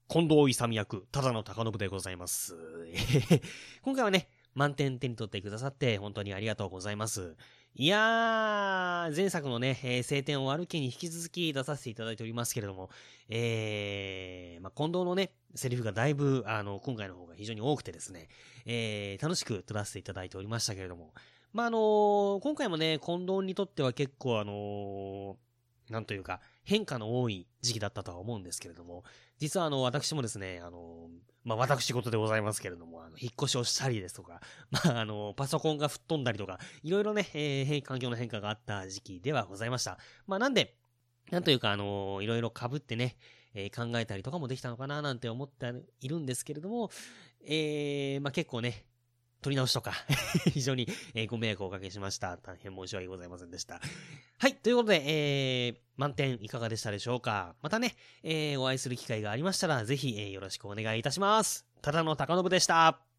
近藤勇役、ただの高信でございます。今回はね、満点手に取ってくださって本当にありがとうございます。いやー、前作のね、晴天を歩きに引き続き出させていただいておりますけれども、近藤のね、セリフがだいぶ、今回の方が非常に多くてですね、楽しく撮らせていただいておりましたけれども、今回もね、近藤にとっては結構なんというか、変化の多い時期だったとは思うんですけれども、実は私もですね、私事でございますけれども、引っ越しをしたりですとか、パソコンが吹っ飛んだりとか、いろいろね、環境の変化があった時期ではございました。なんで、なんというか、いろいろ被ってね、考えたりとかもできたのかななんて思っているんですけれども、結構ね、取り直しとか非常に、ご迷惑をおかけしました。大変申し訳ございませんでした。はい、ということで、満点いかがでしたでしょうか。またね、お会いする機会がありましたら、ぜひ、よろしくお願いいたします。ただの高信でした。